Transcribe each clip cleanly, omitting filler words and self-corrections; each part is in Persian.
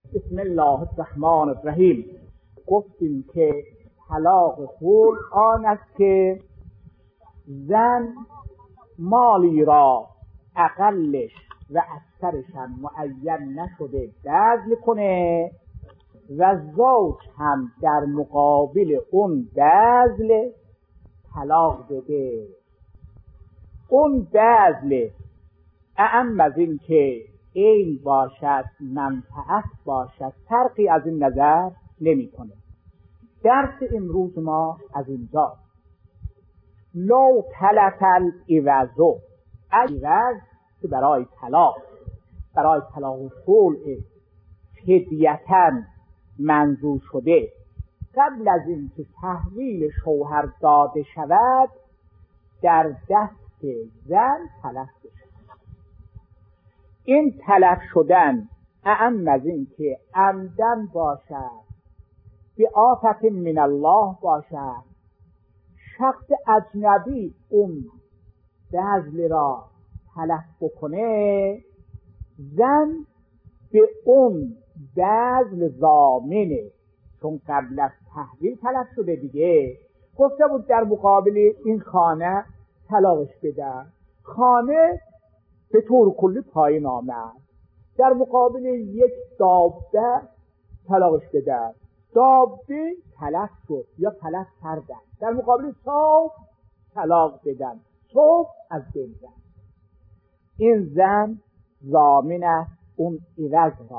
بسم الله الرحمن الرحیم. گفتیم که طلاق خلع آن است که زن مالی را اقلش و اکثرش هم معین نشده بذل کنه و زوج هم در مقابل اون بذل طلاق بده. اون بذل اعم از این که عین باشد منفعت باشد فرقی از این نظر نمی کنه. درس امروز ما از اینجا لو تلف العوض، عوض که برای طلاق و خلع فدیةً منظور شده قبل از این که تحویل شوهر داده شود در دست زن تلف بشه. این تلف شدن اعم از این که عمدن باشد، به آفت من الله باشد، شخص اجنبی اون بذل را تلف بکنه، زن به اون بذل ضامنه، چون قبل از تحویل تلف شده دیگه. گفته بود در مقابل این خانه طلاقش بدن، خانه به طور کلی پایین آمد، در مقابل یک دابه طلاقش بدن، دابه تلف شد یا تلف کردن، در مقابل صوب طلاق بدن، صوب از بین زن. این زن ضامن است اون عوض را،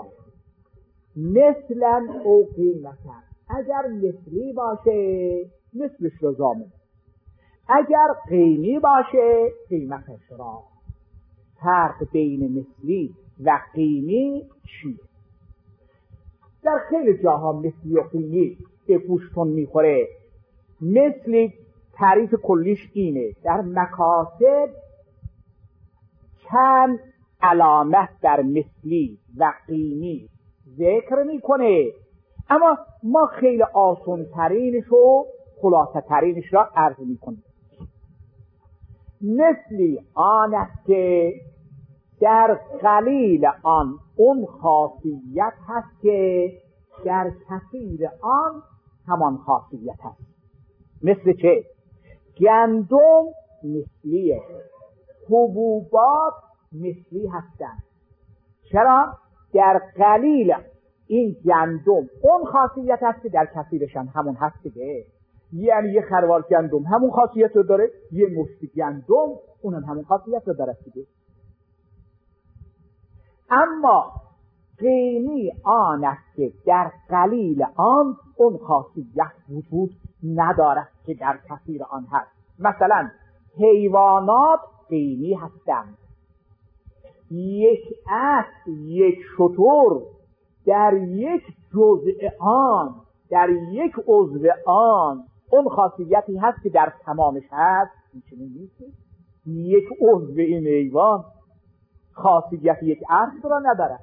مثلا او قیمتا، اگر مثلی باشه مثلش رو ضامن، اگر قیمی باشه قیمتش را. فرق بین مثلی و قیمی چیه؟ در خیلی جاها مثلی و قیمی به گوشتون میخوره. مثلی تعریف کلیش اینه، در مکاتب چند علامت در مثلی و قیمی ذکر میکنه، اما ما خیلی آسان ترینش و خلاصه ترینش را عرض میکنیم. مثلی آن است که در قلیل آن اون خاصیت هست که در کثیر آن همان خاصیت هست. مثل چه؟ گندم مثلیه، حبوبات مثلی هستند. چرا؟ در قلیل این گندم اون خاصیت هست که در کثیرشان همون هست دیگه. یعنی یه خروار گندم همون خاصیت رو داره، یه مشت گندم اونم همون خاصیت رو داره دیگه. اما قیمی آن است که در قلیل آن اون خاصیت وجود ندارد که در کثیر آن هست. مثلا حیوانات قیمی هستند، یک اسب، یک شتر در یک جزء آن، در یک عضو آن اون خاصیتی هست که در تمامش هست. این نیست یک عضو این حیوان خاصیت یک اسب را ندارد.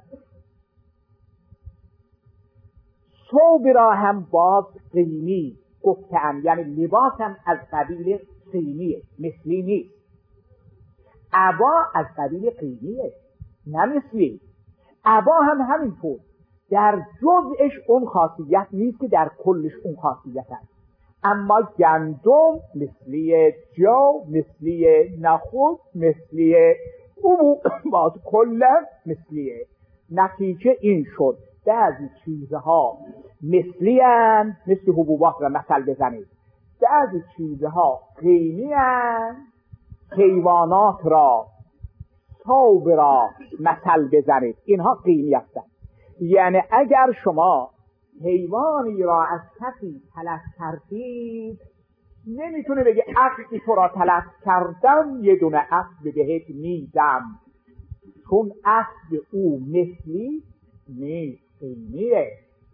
ثوب را هم باز قیمی گفتم، یعنی لباس هم از قبیل قیمیه، مثلی نیست. عبا از قبیل قیمیه نه مثلی. عبا هم همینطور، در جزءش اون خاصیت نیست که در کلش اون خاصیت هست. اما گندم مثلی جو، مثلی نخود، مثلی باز کلا مثلیه. نتیجه این شد بعضی چیزها مثلی هستند، مثل حبوبات را مثل بزنید، بعضی چیزها قیمی هستند، حیوانات را، ثوب را مثل بزنید، اینها قیمی هستند. یعنی اگر شما حیوانی را از کسی تلف کردید، نمیتونه بگه اسبی تو را تلف کردم یه دونه اسب بهت میدم، چون اسب او مثلی نیست، قیمیه.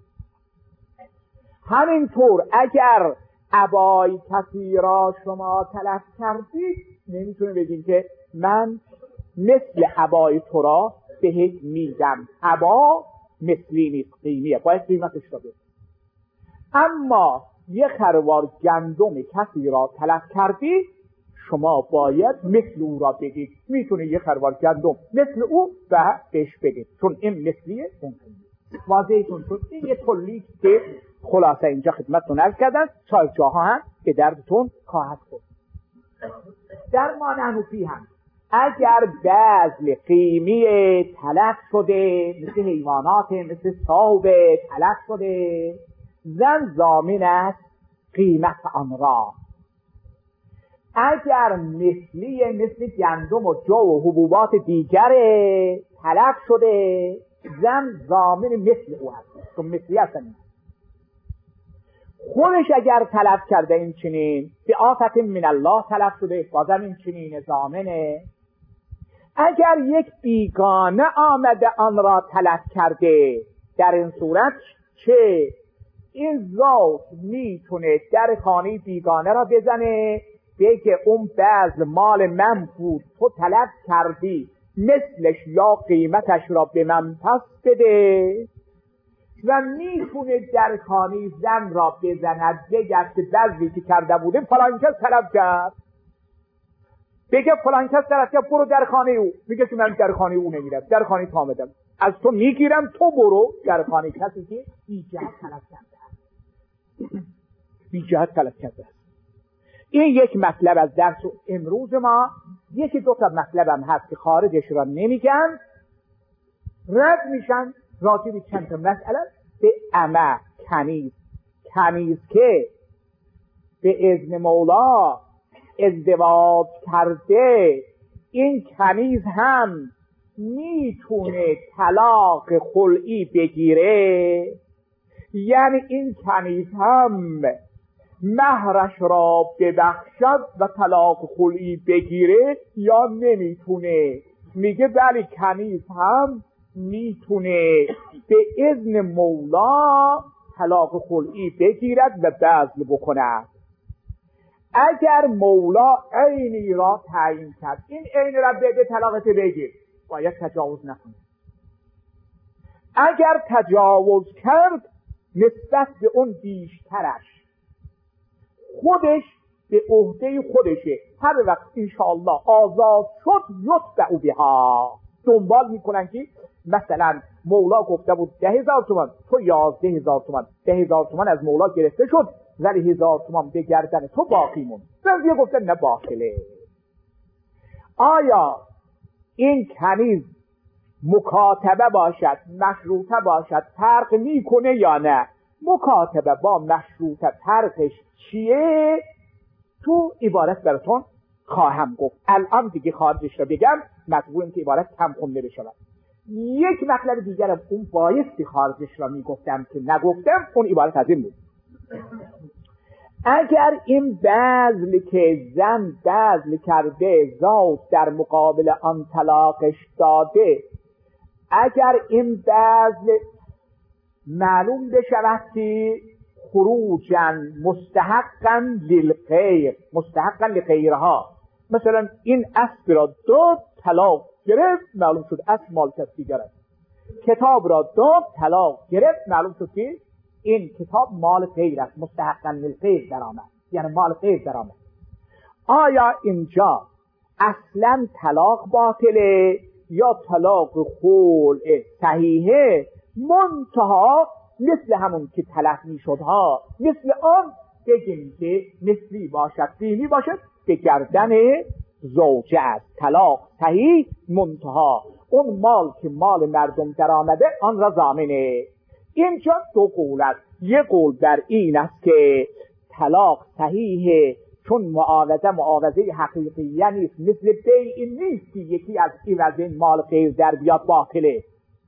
همینطور اگر عبای کسی را شما تلف کردید، نمیتونه بگید که من مثل عبای تو را بهت میدم، عبا مثلی نیست، قیمیه، باید قیمتش را بده. اما یه خروار گندم کسی را تلف کردی، شما باید مثل او را بگید. میتونه یه خروار گندم مثل او بهش بدید، چون این مثلیه اون قیمیه. واضحتون شد. این یه کلی که خلاصه اینجا خدمتتون عرض کردن، شاید جاها هم به دردتون خواهد خورد. در ما نحنفی هم اگر بذل قیمی تلف شده، مثل حیوانات، مثل ثوب تلف شده، زن ضامن است قیمت آن را. اگر مثل گندم و جو و حبوبات دیگر تلف شده، زن ضامن مثل او هست، چون مثلی هستن. خودش اگر تلف کرده این چنین به آفت من الله تلف شده، بازم این چنین ضامنه. اگر یک بیگانه آمده آن را تلف کرده، در این صورت چه این ذات میتونه در خانه بیگانه را بزنه، بگه اون بذل مال من بود، تو تلف کردی، مثلش یا قیمتش را به من پس بده. و میتونه در خانه زن را بزند، بگه که بذلی که کرده بوده فلان کس تلف کرد، بگه فلان کس تلف کرد، برو در خانه او. میگه که من در خانه او نمیرم، در خانه تو آمدم، از تو میگیرم، تو برو در خانه کسی که بی جهت تلف کرده، بی جهت تلف کرده. این یک مطلب از درس امروز ما. یکی دو تا مطلب هم هست که خارجش را نمیگن، رد میشن راجع به چند تا مسئله. به اما کنیز که به اذن مولا ازدواج کرده، این کنیز هم میتونه طلاق خلعی بگیره. یعنی این کنیز هم مهرش را ببخشد و طلاق خلعی بگیره یا نمیتونه؟ میگه بله، کنیز هم میتونه به اذن مولا طلاق خلعی بگیرد و بذل بکند. اگر مولا عینی را تعیین کرد، این عین را بده طلاقت بگیر، باید تجاوز نکنه. اگر تجاوز کرد نسبت به اون بیشترش خودش به عهده خودشه. هر وقت انشاءالله آزاد شد یتبع بها، دنبال میکنن که مثلا مولا گفته بود 10,000 تومان، تو 11,000 تومان، 10,000 تومان از مولا گرفته شد ولی 1,000 تومان به گردن تو باقی موند. بعضی گفتن نه باطله. آیا این کنیز مکاتبه باشد، مشروطه باشد، فرق میکنه یا نه؟ مکاتبه با مشروطه فرقش چیه؟ تو عبارت براتون خواهم گفت. الان دیگه خارجش رو بگم، مطبوعیم که عبارت کم خونده بشود. یک مطلب دیگرم اون بایستی خارجش را میگفتم که نگفتم، اون عبارت از این بود: اگر این بذل که زن بذل کرده ذات در مقابل آن طلاقش داده، اگر این بذل معلوم بشود که خروجا مستحقا للغیر، مستحقا لغیرها، مثلا این اسب را داد طلاق گرفت، معلوم شد اسب مال کسی دیگر است. کتاب را داد طلاق گرفت، معلوم شد که این کتاب مال غیر است، مستحقا للغیر در آمد، یعنی مال غیر در آمد. آیا اینجا اصلا طلاق باطله یا طلاق خلع صحیحه؟ منتها مثل همون که تلف میشد ها، مثل آن بگیم که مثلی باشد، دینی باشد، به گردن زوجه است. طلاق صحیح، منتها اون مال که مال مردم در آمده آن را ضامنه. اینجا دو قول است. یک قول در این است که طلاق صحیحه چون معاوضه حقیقیه نیست، مثل بیع نیست که یکی از عوض مال غیر در بیاد باطله.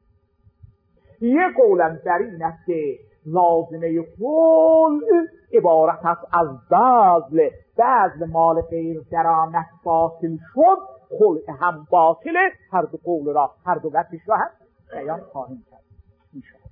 یک قولم در این است که لازمه خلع عبارت است از بذل مال غیر در آمد باطل شد، خلع هم باطله. هر دو قول را، هر دو وجهش را هم بیان خواهیم کرد انشاءالله.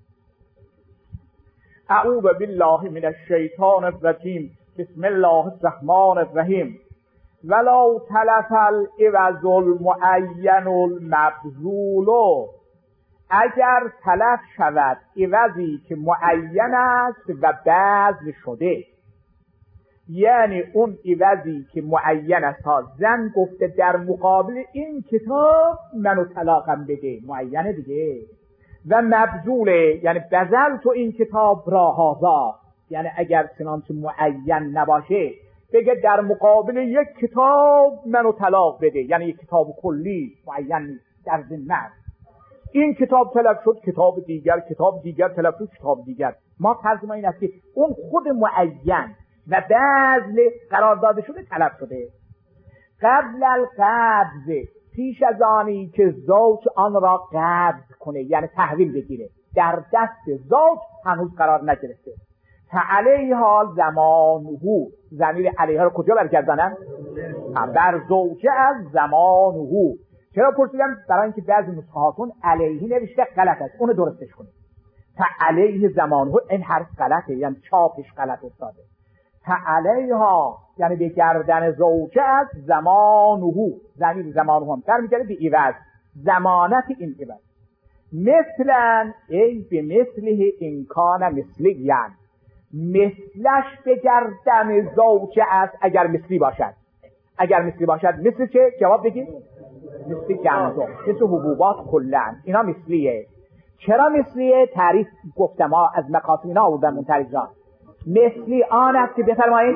اعوذ بالله من الشیطان الرجیم. بسم الله الرحمن الرحیم. ولا تلف العوض المعین المبذول، اگر تلف شود عوضی که معین است و بذل شده، یعنی اون عوضی که معین است ها، زن گفته در مقابل این کتاب منو طلاقم بده، معینه دیگه، و مبذوله یعنی بذل تو این کتاب را هازا، یعنی اگر چنانچه معین نباشه بگه در مقابل یک کتاب منو طلاق بده، یعنی یک کتاب کلی معین نیست در ذمه. این کتاب طلب شد کتاب دیگر، کتاب دیگر طلب شد کتاب دیگر. ما فرض ما این است که اون خود معین و بذل قرار داده شده طلب شده. قبل القبض، پیش از آنی که زوج آن را قبض کنه یعنی تحویل بگیره، در دست زوج هنوز قرار نگرفته. فعلیها زمانه، ضمیر علیها رو کجا برگردانم؟ بر زوجه از زمانه. چرا پرسیدم؟ برای اینکه بعضی نسخه هاتون علیه نوشته غلط است، اونو درستش کنید. فعلیه زمانه، این حرف غلطه یعنی چاپش غلط افتاده. فعلیها یعنی به گردن زوجه از زمانه، ضمیر زمانه هم برمیگرده به عوض، ضمانت این عوض. مثلا ای به مثله امکان مثلی، یعنی مثلش به گردن زوجه است اگر مثلی باشد. اگر مثلی باشد مثل چه؟ جواب بگید. مثل گندم، مثل حبوبات کلن، اینا مثلیه. چرا مثلیه؟ تعریف گفتم ها از مقاصد اینا آوردن منتریزان. مثلی آن است که بفرمایید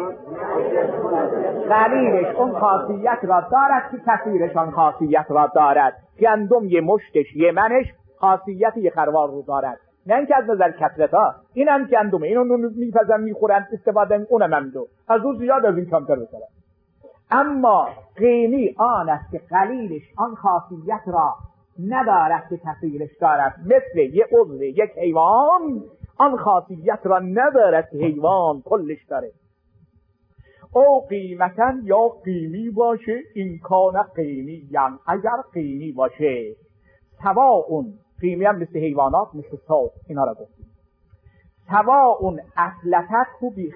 قلیلش اون خاصیت را دارد که کثیرش آن خاصیت را دارد. گندم یه مشتش یه منش خاصیت یه خروار رو دارد، نه اینکه از نظر کثرت ها اینم گندمه، اینو میپزن میخورن استفاده اونم هم دو از اون زیاد از این کمتر بسرن. اما قیمی آن است که قلیلش آن خاصیت را ندارد که کثیرش دارد. مثل یک عضو یک حیوان آن خاصیت را ندارد که حیوان کلش داره. او قیمتا یا قیمی باشه، این کان قیمی یعنی اگر قیمی باشه. سواء، قیمی هم مثل حیوانات مثل صوت اینا را گفتیم. سواء اصلتت بی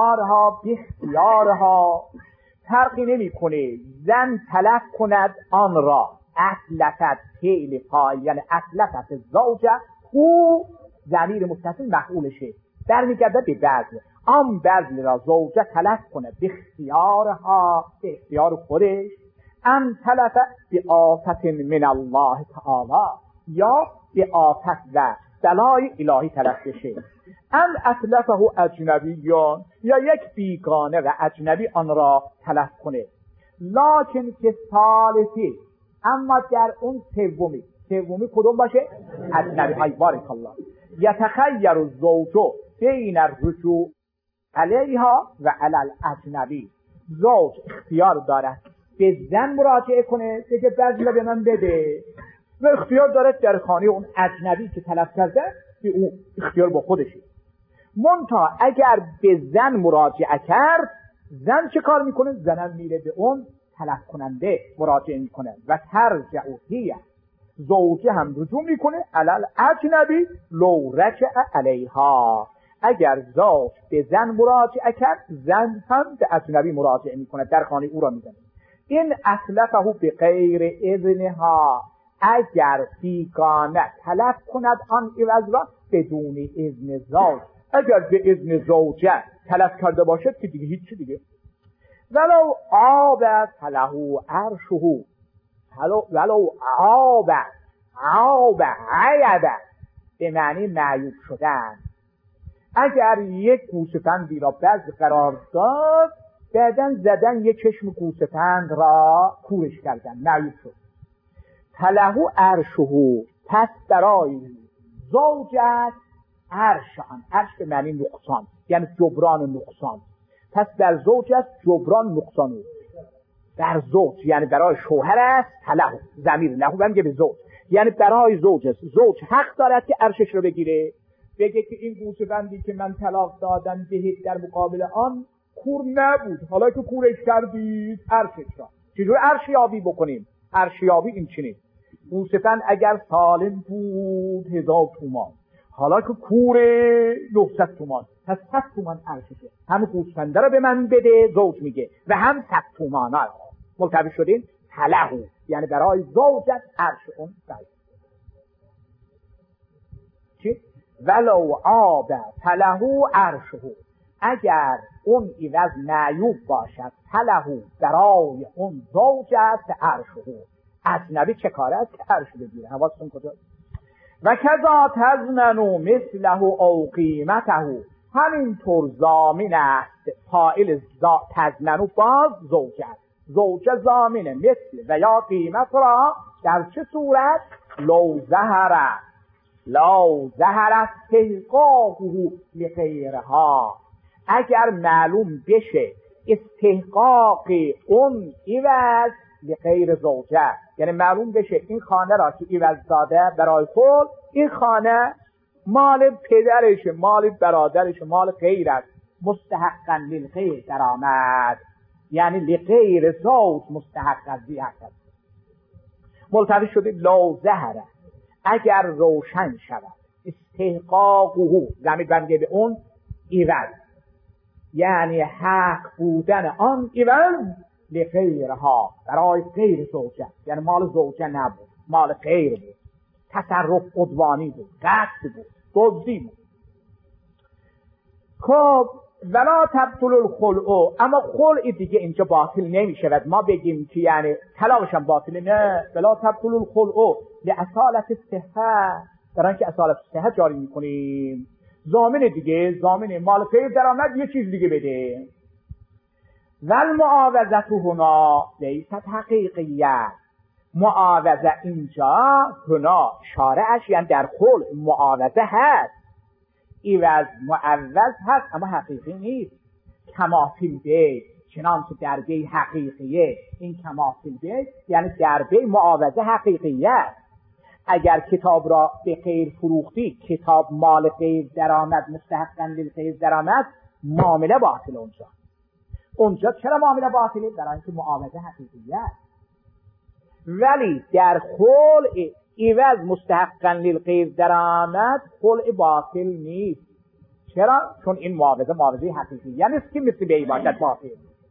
اختیارها، فرقی نمی کنه زن طلب کند آن را. اصلتت فعل فاعل یعنی اصلتت زوجه، او ضمیر متصل مفعولشه برمیگرده به بذل. آن بذل را زوجه طلب کنه به اختیارها، به اختیار خودش. ام طلب به آفت من الله تعالی، یا به آفت و بلای الهی طلب بشه. ام اطلفه اجنبیان، یا یک بیگانه و اجنبی آن را طلب کنه. لکن که ثالثی، اما در اون سومی کدوم باشه؟ اجنبی. های بارک الله. یتخیر الزوج بین الرجوع علیها و علی الاجنبی، زوج اختیار دارد به زن مراجعه کنه که بذل به من بده، و اختیار دارد در خانه اون اجنبی که طلب کرده که او اختیار با خودشه. منتها اگر به زن مراجعه کرد، زن چه کار میکنه؟ زنم میره به اون طلب کننده مراجعه میکنه و ترجع هیه، زوجه هم رجوع میکنه علل اجنبی لو رجع علیها. اگر زوج به زن مراجعه کرد، زن هم به اجنبی مراجعه میکنه، در خانه او را میزنه. این اطلقه به غیر اذنها، اگر بیگانه طلب کند آن عوض را بدون اذن زوج. اگر به اذن زوجه طلب کرده باشد که دیگه هیچ دیگه. ولو عاب فله عرشه، ولو عاب عیب به معنی معیوب شدن. اگر یک گوسفندی را بذل قرار داد، بعدن زدن یک چشم گوسفند را کورش کردن، معیوب شد. فله عرشه، پس برای زوجت عرش آن، عرش به معنی نقصان یعنی جبران نقصان. پس در زوج است جبران نقصان او. در زوج یعنی برای شوهر است، فله ضمیر له بمیگه به زوج، یعنی برای زوج است. زوج حق دارد که عرشش رو بگیره، بگه که این گوسفندی که من طلاق دادم بهت در مقابل آن کور نبود، حالا که کورش کردید عرشش را. چجور عرشیابی بکنیم؟ عرشیابی این چنین: گوسفند اگر سالم بود 1000 تومان، حالا که کور 900 تومان، پس 100 تومان عرششه. هم گوسفنده رو به من بده، زوج میگه، و هم 100 تومان ها. ملتبی شدین؟ فله یعنی برای زوجت عرش اون باید. چی؟ ولو عاب فله عرشه، اگر اون عوض معیوب باشد، فله برای اون زوج است عرشه. اجنبی چه کاره است که عرش بگیره؟ حواستون کجا؟ و کذا تضمن مثله او قیمته، همینطور ضامن است فاعل تضمن باز زوجه، زوجه ضامن مثل و یا قیمت را در چه صورت؟ لو ظهر استحقاقه لغیرها، اگر معلوم بشه استحقاق اون عوض لغیر زوجه، یعنی معلوم بشه این خانه را که عوض داده برای خود، این خانه مال پدرشه، مال برادرشه، مال غیر است، مستحقا للغیر در آمد، یعنی لغیر زوج مستحق از هست. ملتوی شده لو ظهر، اگر روشن شود استحقاقه، زمین برمیگه به اون عوض، یعنی حق بودن آن عوض لغیرها، برای غیر زوجه، یعنی مال زوجه نبود، مال غیر بود، تصرف عدوانی بود، قصد بود، دزدی بود. خب ولا تبطل الخلع، اما خلع دیگه اینجا باطل نمیشه و ما بگیم که یعنی طلاقش هم باطله، نه، ولا تبطل الخلع لاصالت الصحه، برای اینکه اصالت الصحه جاری میکنیم. ضامن دیگه، ضامن مال غیر درآمد یه چیز دیگه بده. والمعاوضه هنا لیست حقیقیه، معاوضه اینجا هنا شارعش یعنی در خلع معاوضه هست، عوض معوض هست اما حقیقی نیست. کما فی البیع، چنانچه در بیع حقیقیه، این کما فی البیع یعنی در بیع معاوضه حقیقیه. اگر کتاب را به غیر فروختی، کتاب مال غیر درآمد، مستحقاً للغیر درآمد، معامله باطل. اونجا چرا معامله باطله؟ برای اینکه معاوضه حقیقیه. ولی در خلع عوض مستحقاً للغیر درآمد خلع باطل نیست. چرا؟ چون این معاوضه حقیقیه نیست که مثل بیع باشد باطل.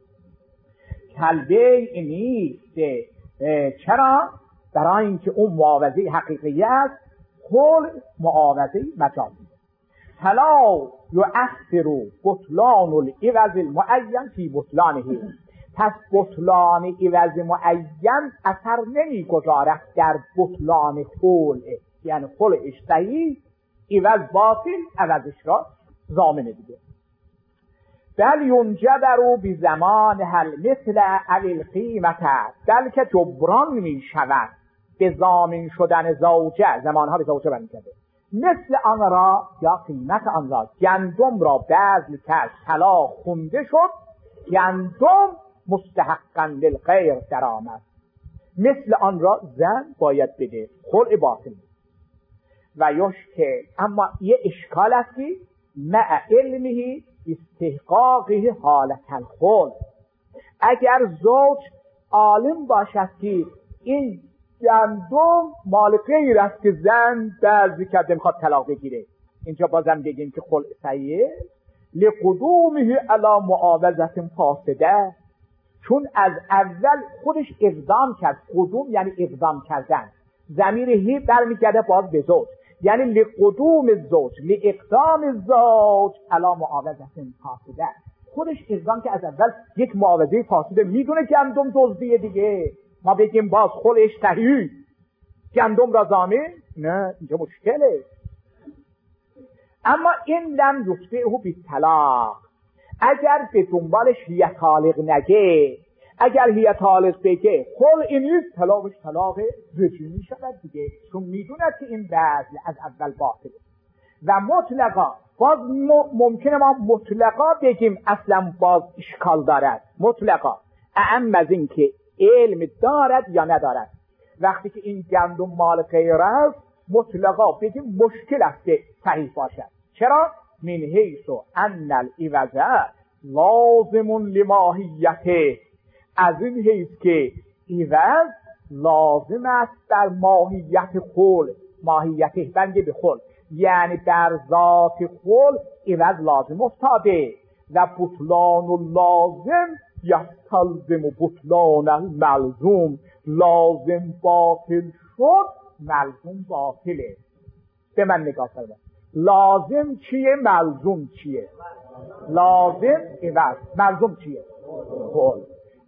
کالبیع نیست. چرا؟ برای اینکه اون معاوضه حقیقیه است، خلع معاوضه مجازی. فلا یؤثر بطلان العوض المعین فی بطلانه، پس بطلان عوض معین اثر نمیگذارد در بطلان خلع، یعنی خلعش صحیح، عوض باطل، عوضش را ضامن دیگه. بل ینجبر بزمان هل مثل علی القیمت، بلکه جبران می شود به ضامن شدن زوجه، زمانها به زوجه برمیگرده، مثل آن را یا قیمت آن را، گندم را بذل کرد، طلا خونده شد، گندم مستحقاً للغیر درآمد، مثل آن را زن باید بده، خلع باطل. و یشکه، اما یه اشکال است که مع علمه استحقاقه حالت الخلع، اگر زوج عالم باشد که این گندم مال غیر است که زن بعضی کرده میخواد طلاق بگیره، اینجا بازم بگیم که خلع صحیحه، لقدومه علی معاوضه فاسده، چون از اول خودش اقدام کرد. قدوم یعنی اقدام کردن، ضمیر هی برمیگرده باز به زوج، یعنی لقدوم الزوج، لاقدام الزوج علی معاوضه فاسده، خودش اقدام که از اول یک معاوضه فاسده، میدونه گندم دزدیه دیگه، ما بگیم باز خلعش صحیح، گندم را ضامن؟ نه، اینجا مشکله. اما این لم یشبعه بالطلاق، اگر به دنبالش هی طالق نگه، اگر هی طالق بگه خلعی نیست، طلاقش طلاق رجعی شود دیگه، چون میدوند که این بذل از اول باطله. و مطلقا، باز ممکنه ما مطلقا بگیم اصلا باز اشکال دارد، مطلقا اعم از این که علم دارد یا ندارد. وقتی که این گندم مال غیر است، مطلقا بگیم مشکل است که صحیح باشد. چرا؟ من حیث ان العوض لازم لماهیته، از این حیث که عوض لازم است در ماهیت خلع، ماهیت بنده به خلع، یعنی در ذات خلع عوض لازم افتاده و بطلان اللازم یستلزم بطلان الملزوم، لازم باطل شد، ملزوم باطله. به من نگاه کنید، لازم چیه؟ ملزوم چیه؟ لازم عوض، ملزوم چیه؟ خلع.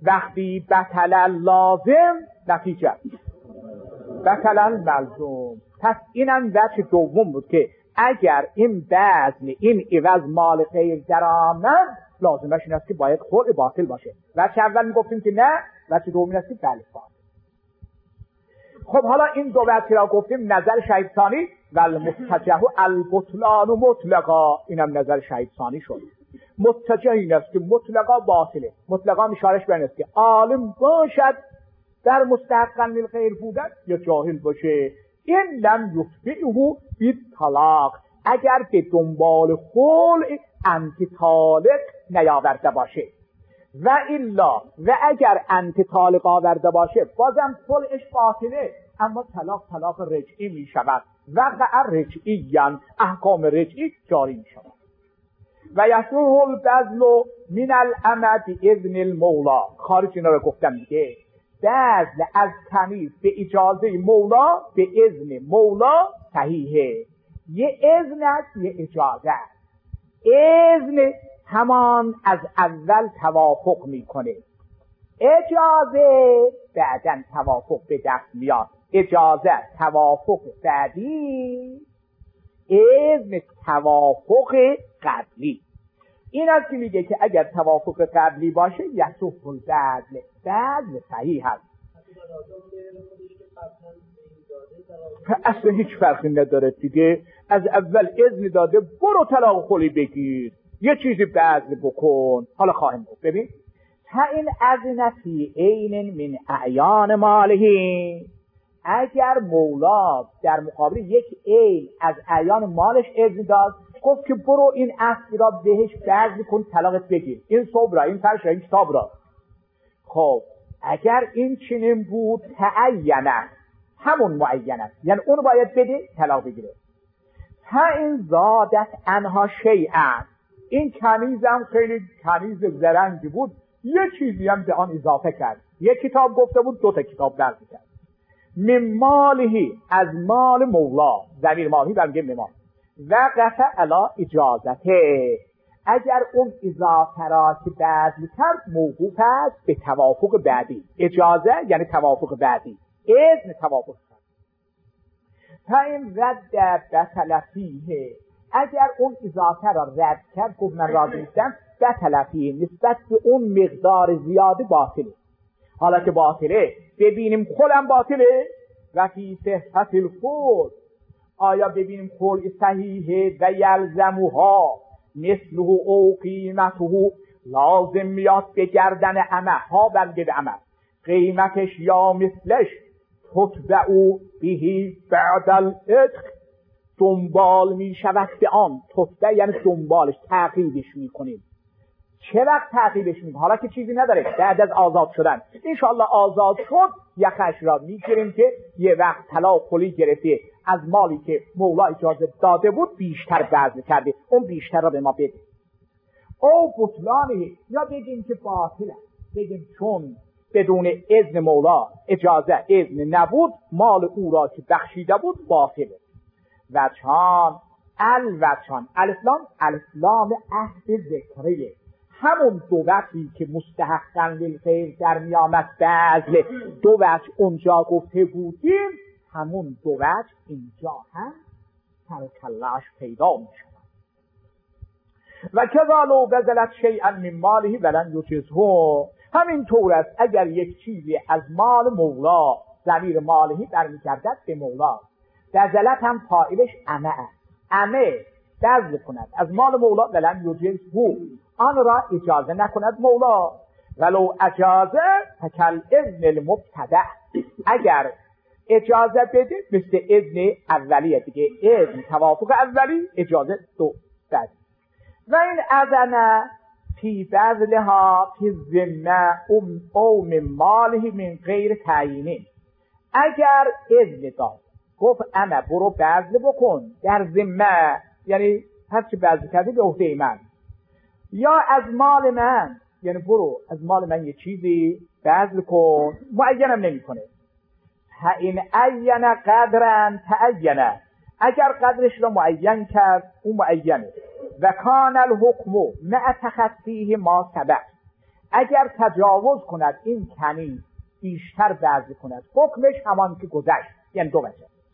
وقتی بطل لازم، نتیجه بطل ملزوم. پس اینم وجه دوم بود که اگر این بذل این عوض مال غیر درآمد لازمش این است که باید خلع باطل باشه. وجه اول میگفتیم که نه، وجه دوم این است که بله باطل. خب حالا این دو وجه را گفتیم نظر شهید ثانی و المتجه البطلان مطلقا، اینم نظر شهید ثانی شد. متجه این است که مطلقا باطله. مطلقا میشارش به این است که عالم باشد در مستحقا للغیر بودن یا جاهل باشه. این لم یتبعه بالطلاق، اگر به دنبال خلع انتی طالق نیاورده باشه. و الا، و اگر انتی طالق آورده باشه بازم خلعش باطله، اما طلاق رجعی می شود. وقع رجعیاً، احکام رجعی جاری می شود. و یسوه البذل من الامد باذن المولا. خارج اینا رو گفتم دیگه. بذل از کنیز به اجازه مولا، به اذن مولا صحیحه. یه اذن است، یه اجازه است. اذن همان از اول توافق میکنه، اجازه بعدن توافق به دست میاد. اجازه توافق بعدی، اذن توافق قبلی. این است که میگه که اگر توافق قبلی باشه یسوح البذل، بذل صحیح هست. اصلا هیچ فرقی نداره دیگه. از اول اذن داده برو طلاق خلی بگیر، یه چیزی بذل بکن. حالا خواهیم گفت. ببین تا این اذن فی عین من اعیان مالهی، اگر مولا در مقابل یک عین از اعیان مالش اذن داد، گفت که برو این اصلی را بهش بذل کن طلاقت بگیر، این صبح را، این فرش را، این کتاب را. خب اگر این چنین بود تعینه، همون معینه، یعنی اون باید بده طلاق بگیره. تا این زادت انها شیئا، این کنیزم خیلی کنیز زرنگی بود، یه چیزی هم به آن اضافه کرد، یه کتاب گفته بود 2 کتاب درد کرد. من مالهی، از مال مولا، ضمیر مالهی برمیگه به مال. و قطع علا اجازته، اگر اون اضافه را که بذل کرد موقوف است به توافق بعدی. اجازه یعنی توافق بعدی، اذن توافق کرد. تا این رد بطل فیه، اگر اون اضافه را رد کرد، گفت من راضی نیستم، بطل فیه، نسبت به اون مقدار زیاده باطله. حالا که باطله ببینیم خلم باطله. و فی صحت الخل، آیا ببینیم خلع صحیحه و یلزموها مثله او قیمته، لازم میاد به گردن عمه ها بنده به عمه، قیمتش یا مثلش، تتبعو بهی بعد الاتق، دنبال می شود به آن. تتبع یعنی دنبالش، تعقیبش می کنیم. چه وقت تعقیبش می کنیم؟ حالا که چیزی نداره، بعد از آزاد شدن انشاءالله آزاد شد، یخش را می گیریم که یه وقت طلاق خلی گرفته، از مالی که مولا اجازه داده بود بیشتر بذل کرده، اون بیشتر را به ما بده. او بطلانی، یا بگیم که باطل است، بگیم چون بدون اذن مولا اجازه اذن نبود، مال او را که بخشیده بود باطله. وچان الوچان، الاسلام عهد ذکریه، همون 2 وجهی که مستحقاً للغیر در میامد بذل، 2 وجه اونجا گفته بودیم، همون 2 وجه اینجا هم ترکلش پیدا می شود. و کذا لو بذلت شیئا من ماله ولن یجزه، همین طور است اگر یک چیزی از مال مولا، ضمیر مالهی برمیگردد به مولا، بذلت هم فاعلش عمه است، عمه بذل کند از مال مولا ولن یجزه، آن را اجازه نکند مولا. ولو اجازه فکل اذن المبتدع، اگر اجازه بده مثل اذن اولیه دیگه، اذن توافق اولی، اجازه 2 بعد. و این اذن فی بذلها فی الذمه او من ماله من غیر تعیین، اگر اذن داد گفت انا برو بذل بکن در ذمه، یعنی هر چی بذل کردی به عهده من، یا از مال من، یعنی برو از مال من یه چیزی بذل کن، معینم نمی کنه. این عین قدرن تعینه، اگر قدرش را معین کرد اون معینه. و کان الحکم مع تخطیه ما سبق، اگر تجاوز کند این کنیز بیشتر بذل کند، حکمش همان که گذشت، یعنی 2 وجه.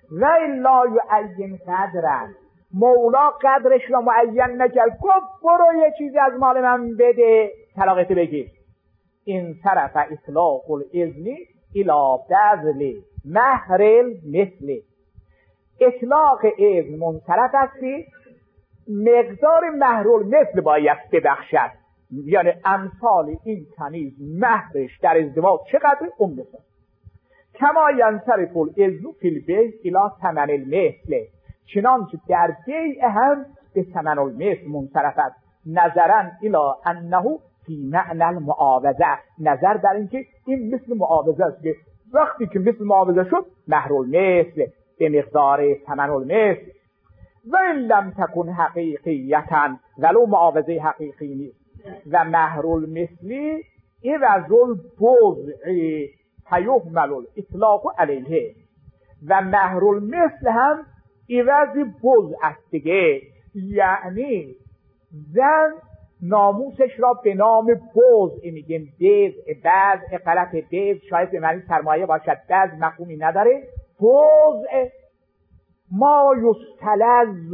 و الا یعین قدرن، مولا قدرش را معین نکرد، گفت برو یه چیزی از مال من بده طلاقت بگیر. این صرف اطلاق الاذن الی بذل مهر المثل، اطلاق اذن منصرف است مقدار مهر المثل باید ببخشد، یعنی امثال این کنیز مهرش در ازدواج چقدر اون بسن. کما ینصرف الاذن فی البیع الی ثمن المثل، چنانچه در بیع هم به ثمن المثل منصرف است، نظرا الی انه فی معنی المعاوضه، نظر بر اینکه این مثل معاوضه است که وقتی که مثل معاوضه شد مهر المثل به مقدار ثمن المثل. و این لم تکن حقیقیتا، ولو معاوضه حقیقی نیست، و مهر المثلی عوض البضع فیحمل الاطلاق علیه، و مهر المثل هم عوض بضع است دیگه، یعنی زن ناموسش را به نام بضع میگیم، بضع غلط، بضع شاید به معنی سرمایه باشد، بضع مفهومی نداره، بضع ما یستلذ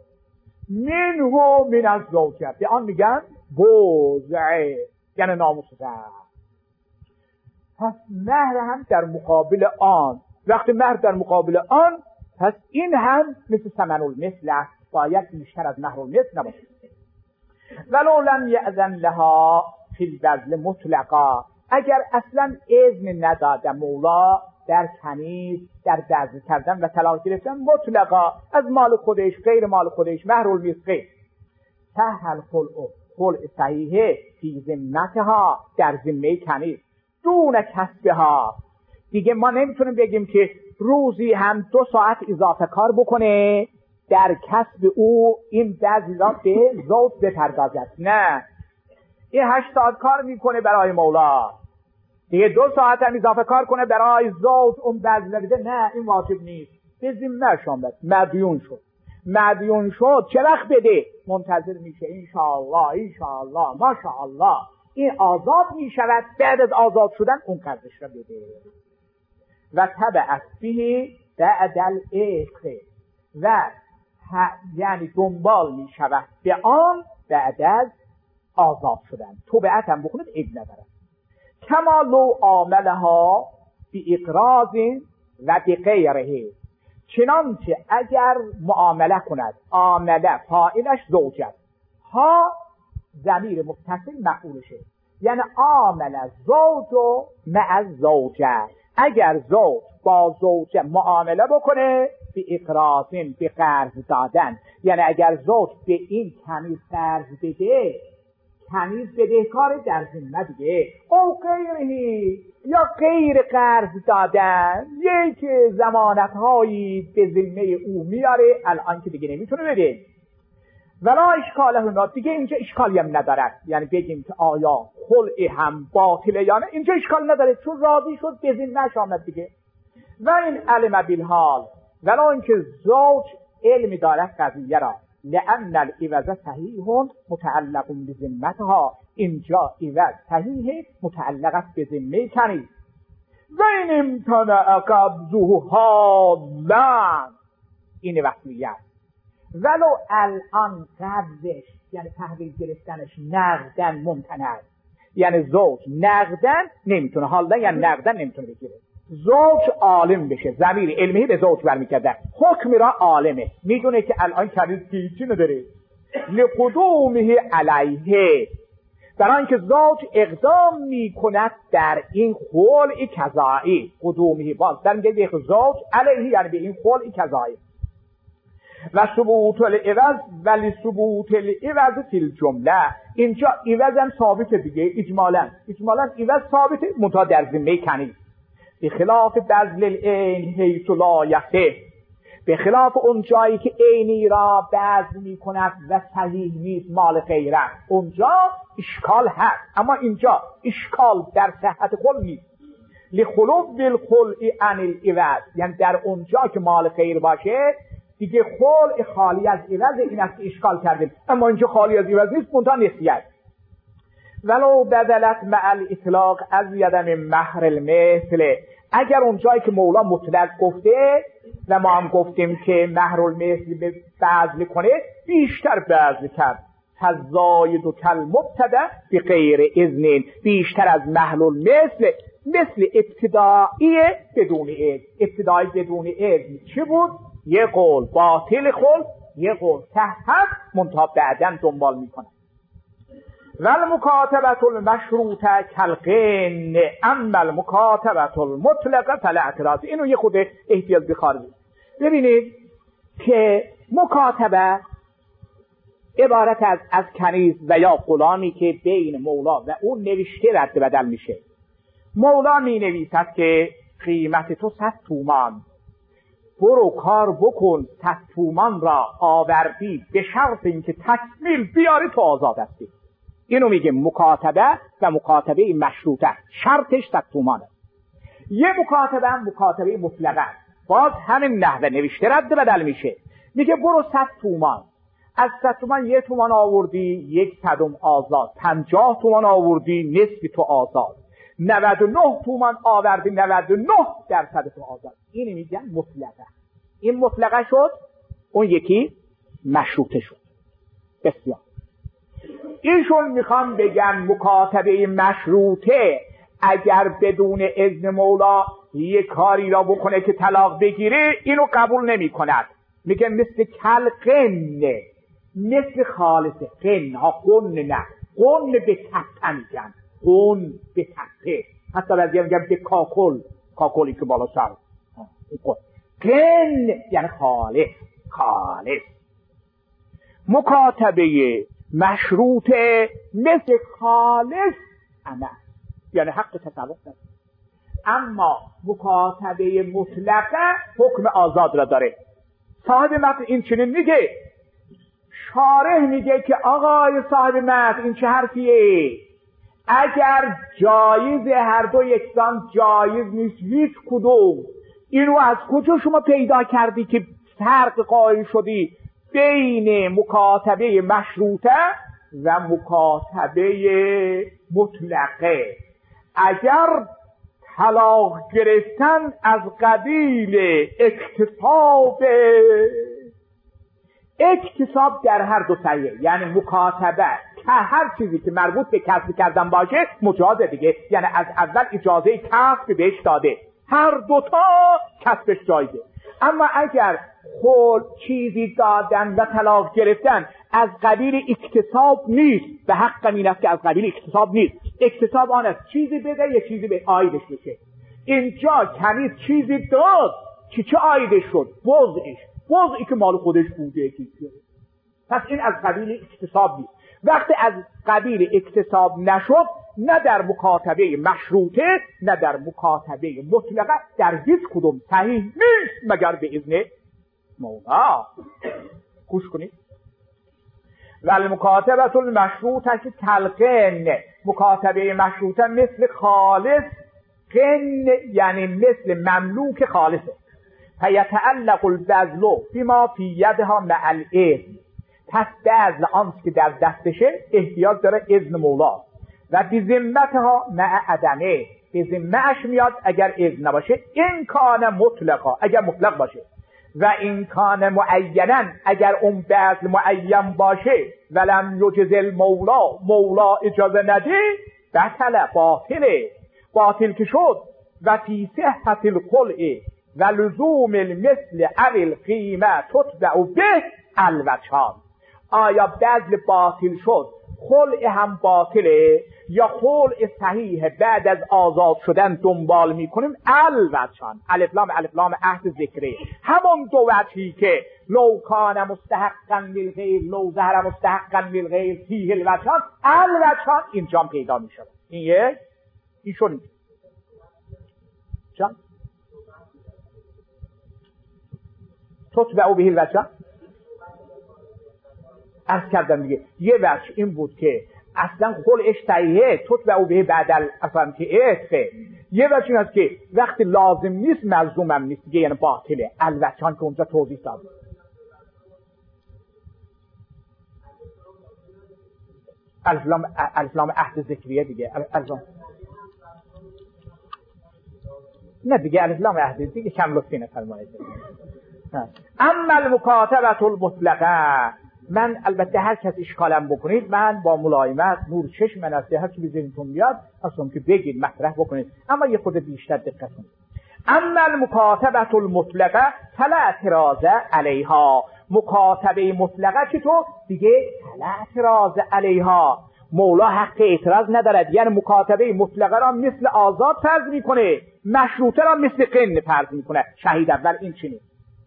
منه من الزوجه، به آن میگن بضع، یعنی ناموس زن. پس مهر هم در مقابل آن، وقتی مهر در مقابل آن، پس این هم مثل ثمن المثل است، باید بیشتر از مهر المثل نباشه. ولو لم یأذن لها فی البذل مطلقا، اگر اصلا اذن نداده مولا در کنیز در بذل کردن و طلاق گرفتن مطلقا، از مال خودش غیر مال خودش مهر المثل غیر، سهل خلع صحیحه فی ذمتها، در ذمه کنیز، دون کسبها. دیگه ما نمیتونیم بگیم که روزی هم 2 ساعت اضافه کار بکنه در کسب او این بذل را به زوج بپردازد، نه، این 8 ساعت کار میکنه برای مولا، دیگه 2 ساعت هم اضافه کار کنه برای زوج اون بذل بده، نه، این واجب نیست، به ذمه‌ش آمد، مدیون شد چه وقت بده؟ منتظر میشه انشاءالله ماشاءالله این آزاد میشود، بعد از آزاد شدن اون قرضش را بده. و تبع فیه بعد العتق، و یعنی دنبال میشود به آن بعد از آزاد شدن، تبعت هم بخونید عیب نداره. کما لو عاملها بی اقراض و بی غیره، چنانچه اگر معامله کند، عامله فاعلش زوج است، ها ضمیر متصل مفعولشه، یعنی عامله زوج و مع زوجه، اگر زوج با زوجه معامله بکنه به اقراضین، به قرض دادن، یعنی اگر زوج به این کنیز قرض بده، کنیز بدهکار در ذمه دیگه، او غیرهی، یا غیر قرض دادن، یک ضمانت هایی به ذمه او میاره الان که دیگه نمیتونه بده، ولا اشکاله هنا، دیگه اینجا اشکالی هم نداره، یعنی بگیم که آیا خلع هم باطله یا نه، اینجا اشکال نداره چون راضی شد به ذمه‌اش آمد دیگه. و این علم بالحال، ولا اینکه زوج علم دارد قضیه را، لأن العوض صحیح متعلق بذمتها، اینجا عوض صحیح متعلق است به ذمه کنیز. و این امتنع قبضه حالا، این وصلیت، ولو الان قبضش یعنی تحویل گرفتنش نقدن ممتنع، یعنی زوج نقدن نمیتونه، حالا یعنی نقدن نمیتونه بگیره، زوج عالم بشه، ضمیر علمی به زوج برمیگرده، حکم را عالمه، میدونه که الان کنیز هیچی نداره، لقدومه علیه، برای اینکه زوج اقدام میکند در این خلع کذایی، قدومه باز در میگه زوج علیه یعنی به این خلع کذایی. و ثبوت العوض ولی ثبوت العوض فی الجمله، اینجا عوض هم ثابت دیگه، اجمالا عوض ثابت منتها در ذمه کنیز، به خلاف بذل العین حیث لا یصح، به خلاف اون جایی که عینی را بذل میکند و صحیح نیست مال غیره، اونجا اشکال هست، اما اینجا اشکال در صحت خلع نیست، لخلو بالخلع عن العوض، یعنی در اونجا که مال غیر باشه دیگه خلع خالی از عوض، این است که اشکال کردیم، اما اینجا خالی از عوض نیست، منتها نسیت. ولو بدلت مع الاطلاق ازید من مهر المثل، اگر اون جایی که مولا مطلق گفته و ما هم گفتیم که مهر المثل به بذل کنه بیشتر بذل کرد، فزاید و کل مبتدا به غیر اذن، بیشتر از مهر المثل، مثل ابتدایی بدون اذن. ابتدایی بدون اذن چه بود؟ یه قول باطل خل، یه قول صحت منتها بعدن دنبال میکنه. والمکاتبه المشروطه کالقین اما المکاتبه المطلقه فلا اعتراض. اینو یه خود احتیاط بخارید. ببینید که مکاتبه عبارت از کنیز و یا غلامی که بین مولا و اون نوشته رد بدل میشه. مولا می نویسد که قیمت تو 100 تومان، برو کار بکن، 100 تومان را آوردی به شرط اینکه تکمیل بیاری تو آزاد هستی. اینو میگه مکاتبه و مکاتبه مشروطه، شرطش 100 تومانه. یه مکاتبه مطلقه، باز همین نحوه نوشته رد بدل میشه. میگه برو 100 تومان، از 100 تومان 1 تومان آوردی 1 صدم آزاد، 50 تومان آوردی نصف تو آزاد، 99 تومان آوردی 99% تو آزاد. اینو میگن مطلقه. این مطلقه شد، اون یکی مشروطه شد. بسیار ایشون میخوام بگن مکاتبه مشروطه اگر بدون اذن مولا یک کاری را بکنه که طلاق بگیره اینو قبول نمی کند. میگه مثل کلقن، مثل خالصه. قن ها قن نه، قن به تپه میگن، قن به تپه، حتی بعضی میگن به کاکل، کاکلی که بالا سر. قن یعنی خالص، خالص. مکاتبه مشروطه مثل خالص عمل، یعنی حق تصرف نداره. اما مکاتبه مطلقه حکم آزاد را داره. صاحب متن این چنین میگه، شارح میگه که آقای صاحب متن این چه حرفیه؟ اگر جایز هر دو یکسان جایز نیست هیچ کدوم، اینو از کجا شما پیدا کردی که فرق قائل شدی بین مکاتبه مشروطه و مکاتبه مطلقه؟ اگر طلاق گرفتن از قبیل اکتساب در هر دو صحیح، یعنی مکاتبه که هر چیزی که مربوط به کسب کردن باشه مجازه دیگه، یعنی از اول اجازه کسب بهش داده، هر دوتا کسبش جایزه. اما اگر خود چیزی دادن و طلاق گرفتن از قبیل اکتساب نیست، به حق این است که از قبیل اکتساب نیست. اکتساب آن است چیزی بده یه چیزی به آیدش بشه. اینجا کنیز چیزی داد چه آیدش شد؟ بزعی که مال خودش بوده. پس این از قبیل اکتساب نیست. وقتی از قبیل اکتساب نشد، نه در مکاتبه مشروطه نه در مکاتبه مطلقه در هیچ کدوم صحیح نیست مگر به اذن مولا. گوش کنید. والمکاتبه المشروطه که تلقن، مکاتبه مشروطه مثل خالص، قن یعنی مثل مملوک خالصه. فیتعلق البذل بما فی یدها مع الاذن، پس بذل آنچه که در دستشه احتیاج داره اذن مولا. و بذمتها مع عدمه، به ذمه‌اش میاد اگر اذن نباشه. این کان مطلقا، اگر مطلق باشه. و این کان معینا، اگر اون بذل معین باشه ولم یجز المولا، مولا اجازه نده، بطل، باطل که شد. و فی صحت الخلع و لزوم المثل او القیمه تتبع به الوجهان. آیا بذل باطل شد خلع هم باطله یا خلع صحیح بعد از آزاد شدن دنبال میکنیم؟ الوجهان، الف لام عهد ذکره، همون دو وجهی که لو کان مستحقا للغیر لو ظهر مستحقا للغیر فیه الوجهان، الوجهان اینجا پیدا میشه. این ایشون چون تتبع به الوجهان عرض کردم دیگه. یه وجه این بود که اصلا خلعش صحیحه، تتبع به بعد اصلا که عطفه. یه وجه این است که وقتی لازم نیست ملزومم نیست دیگه، یعنی باطله. الوجهان که اونجا توضیح داد. الف لام عهد ذکریه دیگه. نه دیگه الاسلام اهدی دیگه کم لطفی نفرمایید. اما المکاتبه المطلقه، من البته هر کس اشکالم بکنید من با ملایمت نور چشم من از هر چی به ذهنتون بیاد اصلا که بگید مطرح بکنید، اما یه خود بیشتر دقت کنید. اما المکاتبه المطلقه فلا اعتراض علیها، مکاتبه مطلقه چطور دیگه فلا اعتراض علیها، مولا حق اعتراض ندارد. یعنی مکاتبه مطلقه را مثل آزاد فرض میکنه، مشروطه را مثل قن فرض میکنه. شهید اول این چنین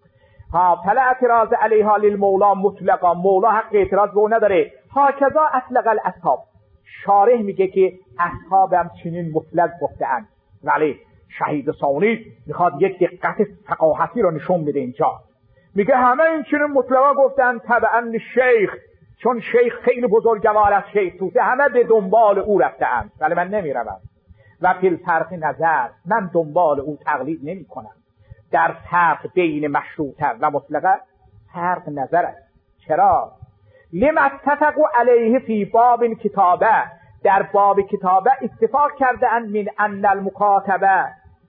فلا اعتراض علیها للمولا مطلقا، مولا حق اعتراض به اون نداره. هاکذا اطلق الاصحاب، شارح میگه که اصحابم چنین مطلق گفته‌اند، ولی شهید ثانی میخواد یک دقت فقاهتی رو نشون بده اینجا. میگه همه این چنین مطلقا گفتن تبعا شیخ، چون شیخ خیلی بزرگوار از شیخ توسه همه به دنبال او رفته‌اند، ولی من نمیروم. و فی الفرق نظر، من دنبال او تقلید نمی کنم. در فرق بین مشروطه و مطلقه فرق نظر است. چرا؟ لما اتفقوا علیه فی باب کتابه، در باب کتابه اتفاق کرده اند من ان المکاتبه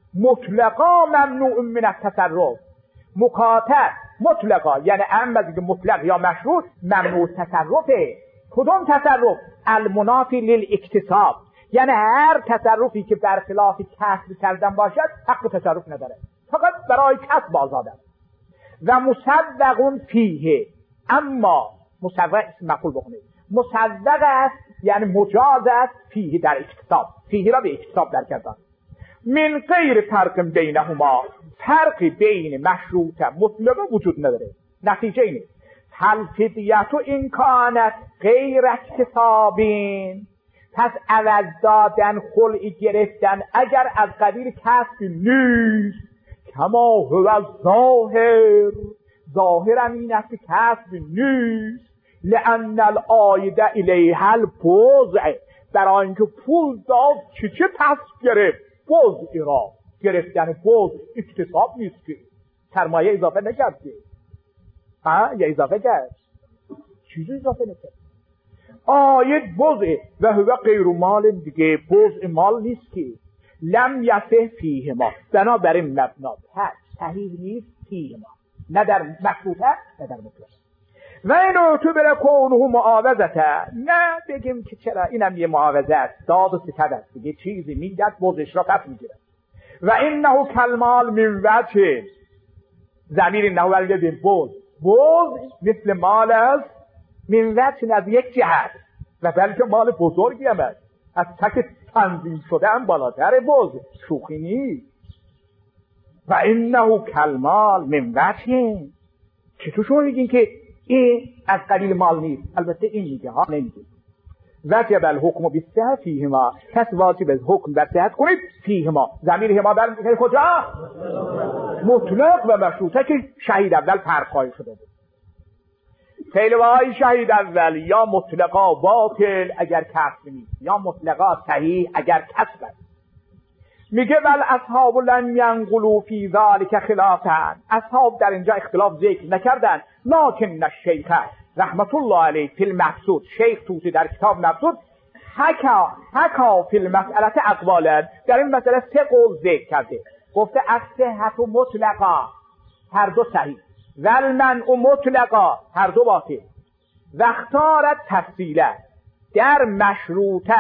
مطلقا ممنوع من التصرف، مکاتب مطلقا یعنی اما از مطلق یا مشروط ممنوع تصرفه. کدوم تصرف؟ المنافی للاکتساب، یعنی هر تصرفی که برخلاف کسب کردن باشد حق تصرف نداره، فقط برای کسب آزاد است. و مصدق فیه، اما مصدق اسم مفعول بکنید، مصدق است یعنی مجاز است فیه در اکتساب، فیه را به اکتساب در کردن. من غیر فرق بینهما، فرقی بین مشروط مطلق وجود نداره. نتیجه اینه فالفدیه این کانت غیر اکتسابین، پس عوض دادن خلعی گرفتن اگر از قبیل کسب نیست، کما هو ظاهر، ظاهرم این است که کسب نیست، لان العایده الیه البضع، برای اینکه پول داد چه پس گرفت، بضع را گرفتن بضع اکتساب نیست که سرمایه اضافه نکرد که یا اضافه کرد، چیزی اضافه نکرد. آید بضع و هو غیر مال، دیگه بضع مال نیست که لم یصح فیه ما، بنابراین مبنا صحیح نیست فیه ما، نه در مشروطه نه در مطلق. و این اعتبر کونه معاوضته، نه بگیم که چرا اینم یه معاوضه است، داد و ستد است، دیگه چیزی میدد بضعش را پس میگیره. و اینه کالمال من وجه، ضمیر اینه ولی بین بضع مثل مال است، من وجه از یک جهت، و بلکه مال بزرگی هم است، از تک تنظیم شده هم بالاتر بضع، شوخی نیست. و اینه کالمال من وجه، چطور شما میگین که این از قبیل مال نیست؟ البته این میگه ها نمیگه. وجب الحکم بالصحة فیهما، پس واجب از حکم بر صحت کنید فیهما، ضمیر هما برمیگرده کجا؟ مطلق و مشروطه که شهید اول فرق قائل شده بود. فعلهای شهید اول یا مطلقا باطل اگر کسب نیست، یا مطلقا صحیح اگر کسب است. میگه ول اصحاب لن ینقلوا فی ذلک خلافا، اصحاب در اینجا اختلاف ذکر نکردن، لکن الشیخ رحمت الله علیه فی المبسوط، شیخ توسی در کتاب مبسوط حکا فی المسئله اقوالا، در این مسئله 3 قول ذکر کرده. گفته الصحة مطلقا، هر دو صحیح، و المنع مطلقا، هر دو باطل، و اختارت تفصیله، در مشروطه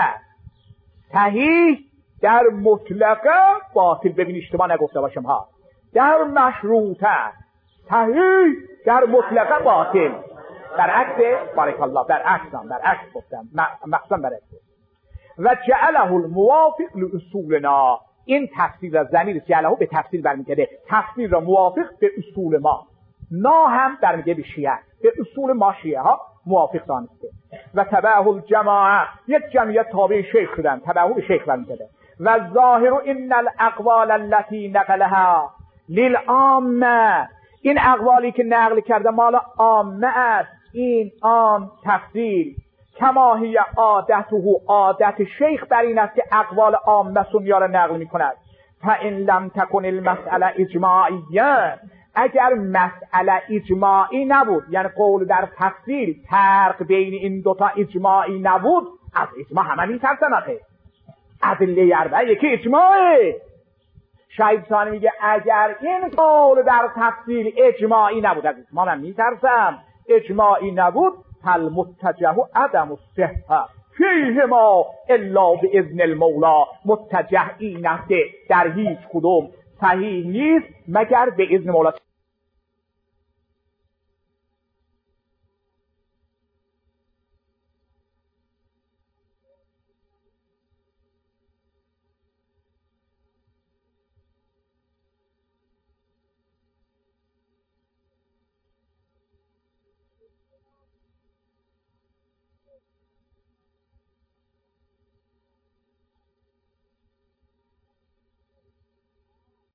صحیح، در مطلقه باطل. ببین اشتباه نگفته باشم ها، در مشروطه صحیح، در مطلقه باطل. برعکس بارک الله، برعکس گفتم، مقصد برعکس. و جعله الموافق لاصولنا، این تفسیر از ضمیر جعله به تفسیر برمیگرده، تفسیر را موافق به اصول ما، نا هم برمیگرده به شیعه، به اصول ما شیعه ها موافق دانسته. و تبعه الجماعه، یک جمعیت تابع شیخ شدن، تبعه به شیخ برمیگرده. و ظاهر ان الاقوال التي نقلها للعامه، این اقوالی که نقل کرده مال عامه است، این عام تفسیر کما هی عادته، عادت شیخ بر این است که اقوال عامه سنیا را نقل میکند. فان لم تکن المسئله اجماعیه، اگر مسئله اجماعی نبود، یعنی قول در تفسیر فرق بین این دوتا اجماعی نبود، از اجماع همه میترسن. آخه ادله اربعه یکی اجماعه، شهید ثانی میگه اگر این قول در تفصیل اجماعی نبود، از من میترسم اجماعی نبود، فالمتجه عدم الصحه فیه ما الا باذن المولا، متجه این است در هیچ کدوم صحیح نیست مگر به اذن مولا.